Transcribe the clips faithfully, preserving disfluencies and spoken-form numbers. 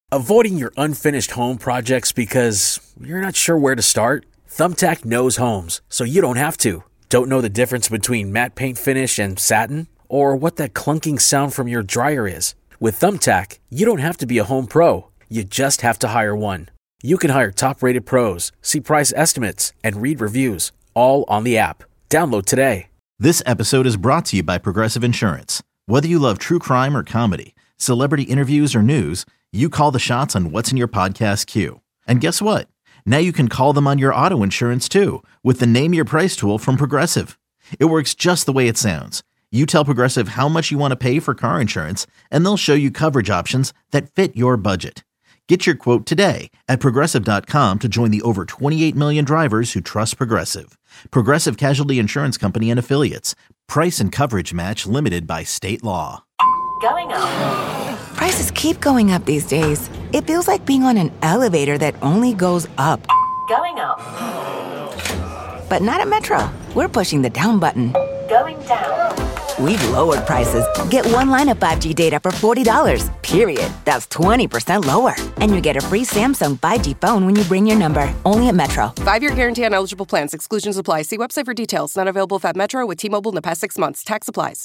Avoiding your unfinished home projects because you're not sure where to start? Thumbtack knows homes, so you don't have to. Don't know the difference between matte paint finish and satin? Or what that clunking sound from your dryer is? With Thumbtack, you don't have to be a home pro. You just have to hire one. You can hire top-rated pros, see price estimates, and read reviews, all on the app. Download today. This episode is brought to you by Progressive Insurance. Whether you love true crime or comedy, celebrity interviews or news, you call the shots on what's in your podcast queue. And guess what? Now you can call them on your auto insurance too with the Name Your Price tool from Progressive. It works just the way it sounds. You tell Progressive how much you want to pay for car insurance, and they'll show you coverage options that fit your budget. Get your quote today at Progressive dot com to join the over twenty-eight million drivers who trust Progressive. Progressive Casualty Insurance Company and Affiliates. Price and coverage match limited by state law. Going up. Prices keep going up these days. It feels like being on an elevator that only goes up. Going up. But not at Metro. We're pushing the down button. Going down. We've lowered prices. Get one line of five G data for forty dollars, period. That's twenty percent lower. And you get a free Samsung five G phone when you bring your number. Only at Metro. Five-year guarantee on eligible plans. Exclusions apply. See website for details. Not available if at Metro with T-Mobile in the past six months. Tax applies.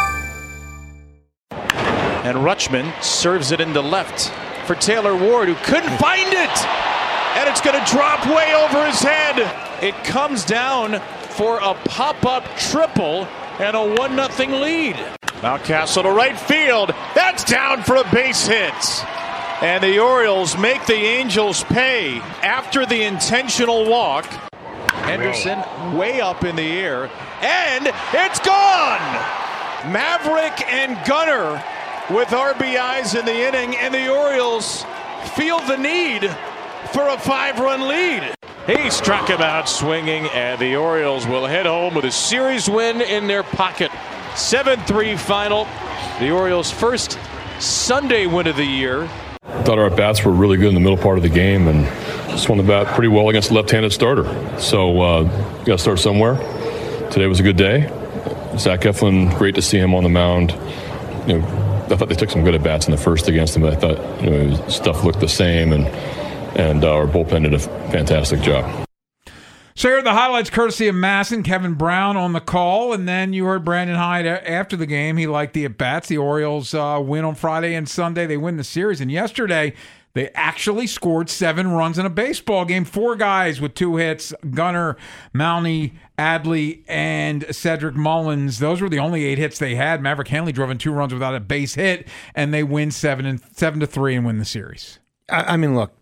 And Rutschman serves it into left for Taylor Ward, who couldn't find it. And it's going to drop way over his head. It comes down for a pop-up triple and a one nothing lead. Mountcastle to right field. That's down for a base hit. And the Orioles make the Angels pay after the intentional walk. Henderson way up in the air. And it's gone! Maverick and Gunnar with R B Is in the inning, and the Orioles feel the need for a five-run lead. He struck him out swinging, and the Orioles will head home with a series win in their pocket. seven three final. The Orioles' first Sunday win of the year. I thought our bats were really good in the middle part of the game, and swung the bat pretty well against a left-handed starter. So uh, you got to start somewhere. Today was a good day. Zach Eflin, great to see him on the mound. You know, I thought they took some good at-bats in the first against him, but I thought, you know, stuff looked the same, and and uh, our bullpen did a fantastic job. So you heard the highlights courtesy of Masson, Kevin Brown on the call, and then you heard Brandon Hyde after the game. He liked the at-bats. The Orioles uh, win on Friday and Sunday. They win the series, and yesterday they actually scored seven runs in a baseball game. Four guys with two hits, Gunnar, Mountie, Adley, and Cedric Mullins. Those were the only eight hits they had. Maverick Hanley drove in two runs without a base hit, and they win seven and seven to three and win the series. I, I mean, look,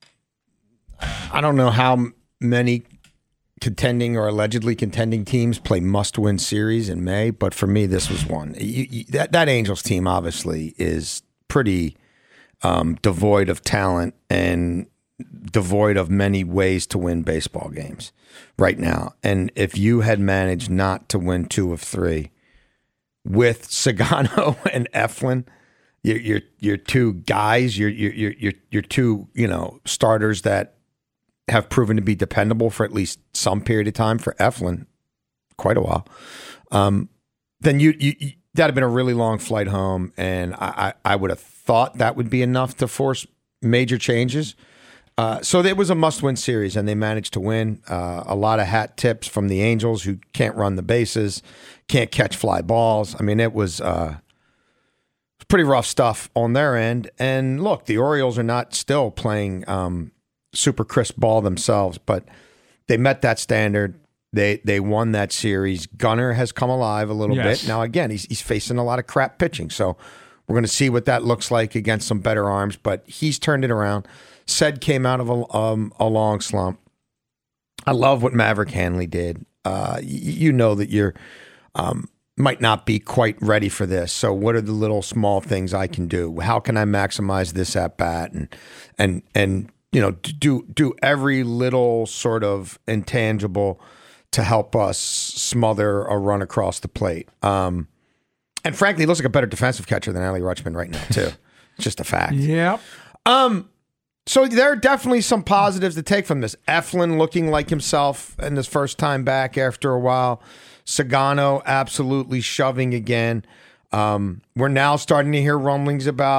I don't know how many contending or allegedly contending teams play must-win series in May, but for me, this was one. You, you, that that Angels team obviously is pretty um, devoid of talent and devoid of many ways to win baseball games right now. And if you had managed not to win two of three with Sagano and Eflin, your your your two guys, your your your your two you know starters that have proven to be dependable for at least some period of time, for Eflin, quite a while, um, then you, you, you that'd have been a really long flight home, and I, I, I would have thought that would be enough to force major changes. Uh, so it was a must-win series, and they managed to win. Uh, a lot of hat tips from the Angels, who can't run the bases, can't catch fly balls. I mean, it was uh, pretty rough stuff on their end. And look, the Orioles are not still playing um, super crisp ball themselves, but they met that standard. They they won that series. Gunnar has come alive a little Yes. bit. Now, again, he's he's facing a lot of crap pitching, so we're going to see what that looks like against some better arms, but he's turned it around. Ced came out of a, um, a long slump. I love what Maverick Hanley did. Uh, y- you know that you're um, might not be quite ready for this. So what are the little small things I can do? How can I maximize this at bat? And and and you know do do every little sort of intangible to help us smother a run across the plate. Um, and frankly, he looks like a better defensive catcher than Ali Rutschman right now too. It's just a fact. Yep. Um. So there are definitely some positives to take from this. Eflin looking like himself in his first time back after a while. Sagano absolutely shoving again. Um, we're now starting to hear rumblings about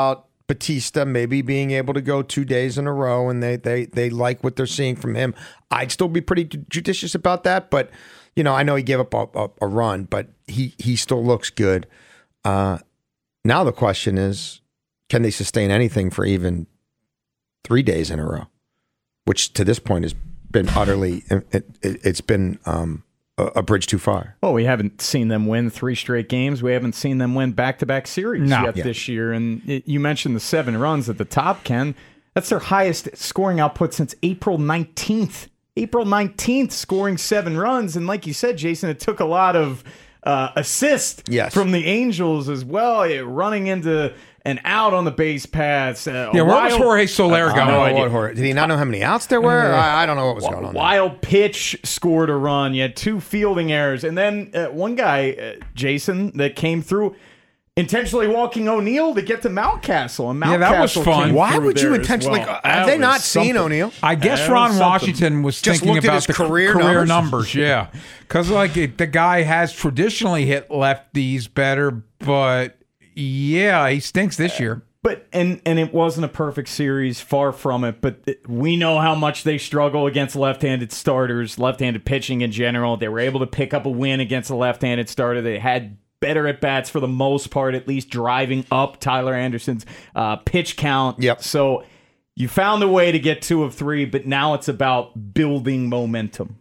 Batista maybe being able to go two days in a row, and they they they like what they're seeing from him. I'd still be pretty judicious about that, but you know, I know he gave up a, a, a run, but he he still looks good. Uh, now the question is, can they sustain anything for even three days in a row? Which to this point has been utterly, it, it, it's been um, a, a bridge too far. Well, we haven't seen them win three straight games. We haven't seen them win back-to-back series no. yet yeah. this year. And it, you mentioned the seven runs at the top, Ken. That's their highest scoring output since April nineteenth. April nineteenth, scoring seven runs. And like you said, Jason, it took a lot of uh, assist yes. from the Angels as well, it, running into and out on the base paths. Uh, yeah, where was wild, Jorge Soler uh, going? no What, what, did he not know how many outs there were? Uh, I, I don't know what was going on there. Wild pitch scored a run. You had two fielding errors. And then uh, one guy, uh, Jason, that came through intentionally walking O'Neill to get to Mountcastle. And Mountcastle Yeah, that was fun. Why would you intentionally? Well. Have they not seen O'Neill? I guess That Ron was Washington was Just thinking looked at about his the career career numbers? numbers. Yeah, because like it, the guy has traditionally hit lefties better, but yeah, he stinks this year. But and and it wasn't a perfect series, far from it. But th- we know how much they struggle against left-handed starters, left-handed pitching in general. They were able to pick up a win against a left-handed starter. They had better at bats for the most part, at least driving up Tyler Anderson's uh, pitch count. Yep. So you found a way to get two of three, but now it's about building momentum.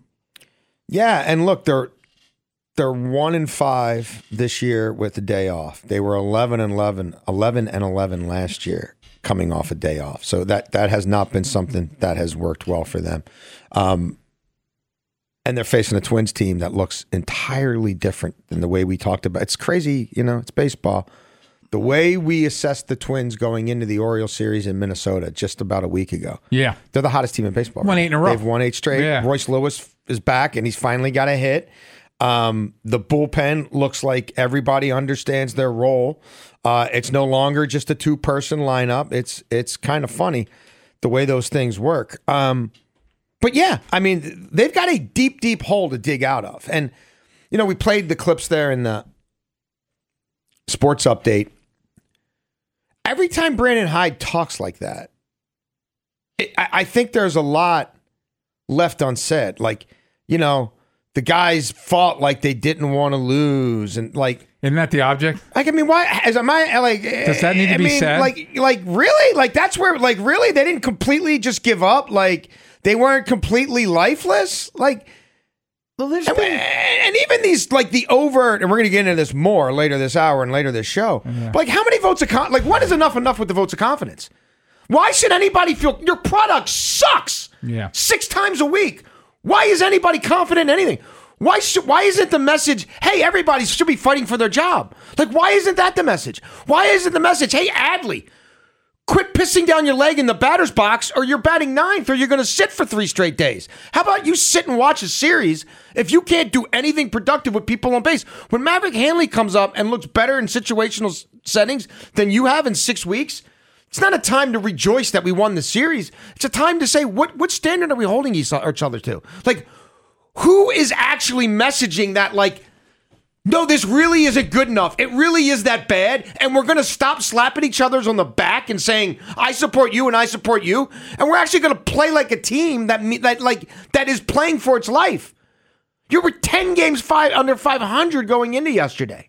Yeah, and look, they're they're one and five this year with a day off. They were eleven and eleven, eleven and eleven last year, coming off a day off. So that that has not been something that has worked well for them. Um, and they're facing a Twins team that looks entirely different than the way we talked about. It's crazy, you know. It's baseball. The way we assessed the Twins going into the Orioles series in Minnesota just about a week ago. Yeah, they're the hottest team in baseball. Won right? eight in a row. They've won eight straight. Yeah. Royce Lewis is back, and he's finally got a hit. Um, the bullpen looks like everybody understands their role. Uh, it's no longer just a two-person lineup. It's it's kind of funny the way those things work. Um, but yeah, I mean, they've got a deep, deep hole to dig out of. And, you know, we played the clips there in the sports update. Every time Brandon Hyde talks like that, it, I, I think there's a lot left unsaid. Like, you know, the guys fought like they didn't want to lose, and like, isn't that the object? Like, I mean, why? As am I like? Does that need to I be mean, said? Like, like really? Like that's where? Like really? They didn't completely just give up. Like they weren't completely lifeless. Like, well, there's and, been- and even these like the overt, and we're going to get into this more later this hour and later this show. Yeah. But like, how many votes of con- like what is enough enough with the votes of confidence? Why should anybody feel your product sucks? Yeah, six times a week. Why is anybody confident in anything? Why should, why isn't the message, hey, everybody should be fighting for their job? Like, why isn't that the message? Why isn't the message, hey, Adley, quit pissing down your leg in the batter's box or you're batting ninth or you're going to sit for three straight days? How about you sit and watch a series if you can't do anything productive with people on base? When Maverick Hanley comes up and looks better in situational settings than you have in six weeks, it's not a time to rejoice that we won the series. It's a time to say, what, what standard are we holding each other to? Like, who is actually messaging that, like, no, this really isn't good enough. It really is that bad. And we're going to stop slapping each other's on the back and saying, I support you and I support you. And we're actually going to play like a team that, that like, that is playing for its life. You were ten games five under five hundred going into yesterday.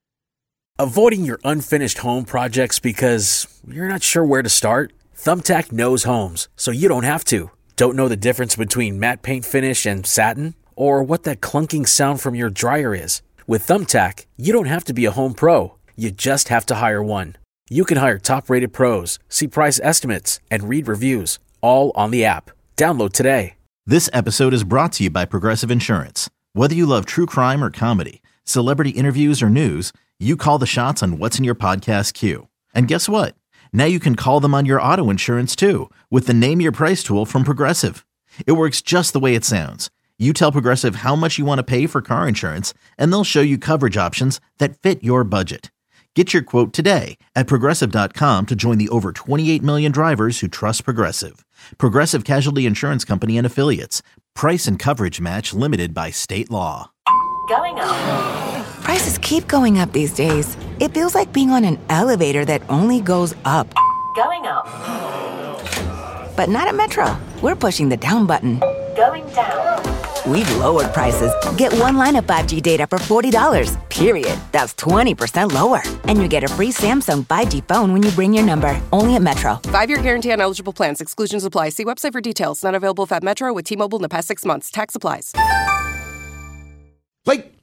Avoiding your unfinished home projects because you're not sure where to start? Thumbtack knows homes, so you don't have to. Don't know the difference between matte paint finish and satin? Or what that clunking sound from your dryer is? With Thumbtack, you don't have to be a home pro. You just have to hire one. You can hire top-rated pros, see price estimates, and read reviews, all on the app. Download today. This episode is brought to you by Progressive Insurance. Whether you love true crime or comedy, celebrity interviews or news, you call the shots on what's in your podcast queue. And guess what? Now you can call them on your auto insurance too with the Name Your Price tool from Progressive. It works just the way it sounds. You tell Progressive how much you want to pay for car insurance, and they'll show you coverage options that fit your budget. Get your quote today at Progressive dot com to join the over twenty-eight million drivers who trust Progressive. Progressive Casualty Insurance Company and Affiliates. Price and coverage match limited by state law. Going up. Prices keep going up these days. It feels like being on an elevator that only goes up. Going up. But not at Metro. We're pushing the down button. Going down. We've lowered prices. Get one line of five G data for forty dollars, period. That's twenty percent lower. And you get a free Samsung five G phone when you bring your number. Only at Metro. Five-year guarantee on eligible plans. Exclusions apply. See website for details. Not available if at Metro with T-Mobile in the past six months. Tax applies. Like,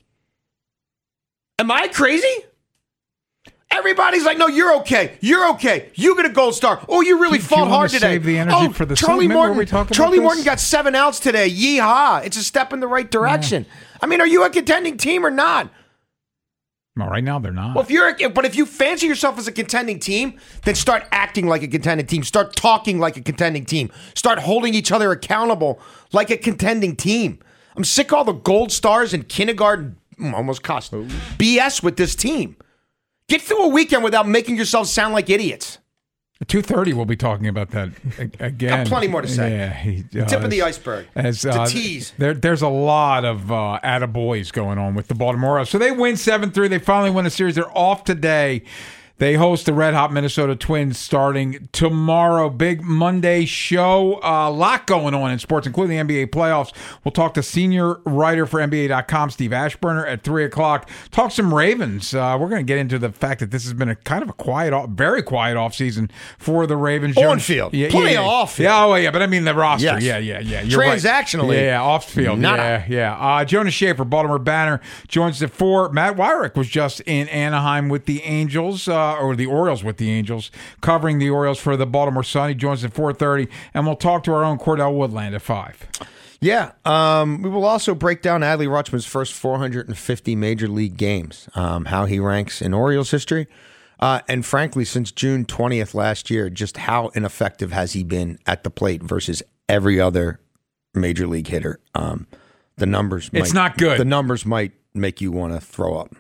am I crazy? Everybody's like, no, you're okay. You're okay. You get a gold star. Oh, you really Do fought you hard wanna today. save the energy oh, for the Charlie segment Morton. where we talk about Charlie this? Morton got seven outs today. Yeehaw! It's a step in the right direction. Yeah. I mean, are you a contending team or not? Well, right now they're not. Well, if you're, a, but if you fancy yourself as a contending team, then start acting like a contending team. Start talking like a contending team. Start holding each other accountable like a contending team. I'm sick of all the gold stars and kindergarten, almost cost B S with this team. Get through a weekend without making yourselves sound like idiots. At two thirty, we'll be talking about that again. Got plenty more to say. Yeah, he does. Tip of the iceberg. As, it's uh, a tease. There, there's a lot of uh, attaboys going on with the Baltimore Orioles. So they win seven three. They finally win a series. They're off today. They host the red-hot Minnesota Twins starting tomorrow. Big Monday show. A uh, lot going on in sports, including the N B A playoffs. We'll talk to senior writer for N B A dot com, Steve Ashburner, at three o'clock. Talk some Ravens. Uh, we're going to get into the fact that this has been a kind of a quiet, very quiet offseason for the Ravens. On-field. Yeah, Plenty yeah, of yeah. off-field. Yeah, oh, yeah, but I mean the roster. Yes. Yeah, yeah, yeah. You're Transactionally. Right. Yeah, yeah, off-field. Nada. Yeah, yeah. Uh, Jonas Schaefer, Baltimore Banner, joins at four. Matt Wyrick was just in Anaheim with the Angels, uh, or the Orioles with the Angels, covering the Orioles for the Baltimore Sun. He joins at four thirty, and we'll talk to our own Cordell Woodland at five. Yeah, um, we will also break down Adley Rutschman's first four hundred fifty Major League games, um, how he ranks in Orioles history, uh, and frankly, since June twentieth last year, just how ineffective has he been at the plate versus every other Major League hitter. Um, the numbers, it's might, not good. The numbers might make you want to throw up.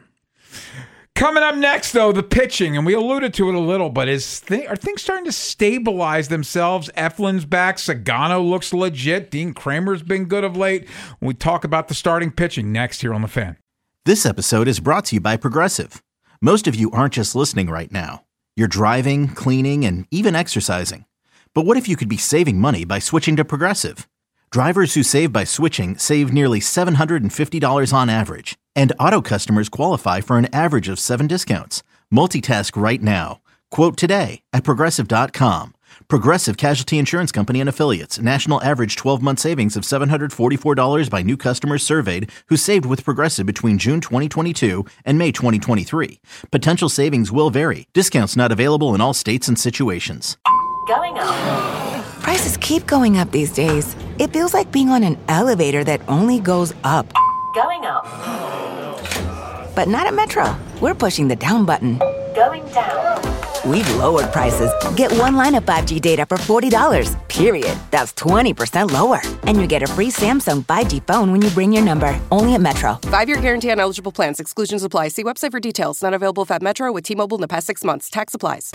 Coming up next, though, the pitching, and we alluded to it a little, but is th- are things starting to stabilize themselves? Eflin's back. Sagano looks legit. Dean Kramer's been good of late. We talk about the starting pitching next here on The Fan. This episode is brought to you by Progressive. Most of you aren't just listening right now. You're driving, cleaning, and even exercising. But what if you could be saving money by switching to Progressive? Drivers who save by switching save nearly seven hundred fifty dollars on average. And auto customers qualify for an average of seven discounts. Multitask right now. Quote today at Progressive dot com. Progressive Casualty Insurance Company and Affiliates. National average twelve-month savings of seven hundred forty-four dollars by new customers surveyed who saved with Progressive between June twenty twenty-two and May twenty twenty-three. Potential savings will vary. Discounts not available in all states and situations. Going up. Prices keep going up these days. It feels like being on an elevator that only goes up. Going up. But not at Metro. We're pushing the down button. Going down. We've lowered prices. Get one line of five G data for forty dollars, period. That's twenty percent lower. And you get a free Samsung five G phone when you bring your number. Only at Metro. Five-year guarantee on eligible plans. Exclusions apply. See website for details. Not available if at Metro with T-Mobile in the past six months. Tax applies.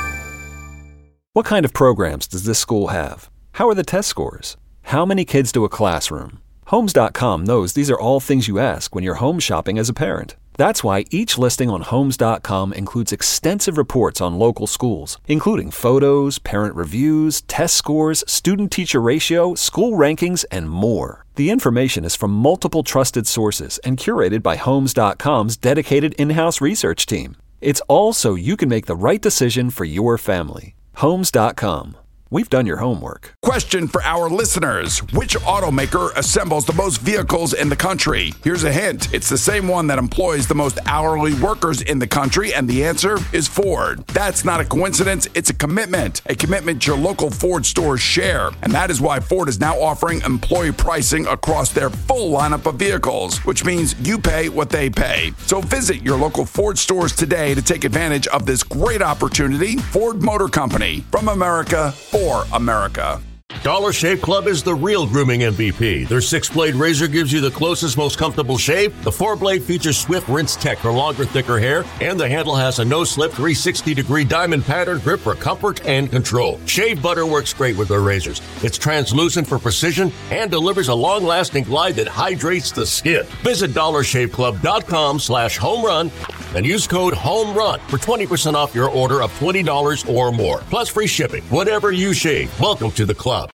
What kind of programs does this school have? How are the test scores? How many kids do a classroom? Homes dot com knows these are all things you ask when you're home shopping as a parent. That's why each listing on Homes dot com includes extensive reports on local schools, including photos, parent reviews, test scores, student-teacher ratio, school rankings, and more. The information is from multiple trusted sources and curated by Homes dot com's dedicated in-house research team. It's all so you can make the right decision for your family. Homes dot com. We've done your homework. Question for our listeners. Which automaker assembles the most vehicles in the country? Here's a hint. It's the same one that employs the most hourly workers in the country, and the answer is Ford. That's not a coincidence. It's a commitment. A commitment your local Ford stores share. And that is why Ford is now offering employee pricing across their full lineup of vehicles, which means you pay what they pay. So visit your local Ford stores today to take advantage of this great opportunity. Ford Motor Company. From America, for America. Dollar Shave Club is the real grooming M V P. Their six-blade razor gives you the closest, most comfortable shave. The four-blade features Swift Rinse Tech for longer, thicker hair. And the handle has a no-slip three hundred sixty degree diamond pattern grip for comfort and control. Shave butter works great with their razors. It's translucent for precision and delivers a long-lasting glide that hydrates the skin. Visit dollar shave club dot com slash home run and use code HOMERUN for twenty percent off your order of twenty dollars or more. Plus free shipping. Whatever you shave, welcome to the club.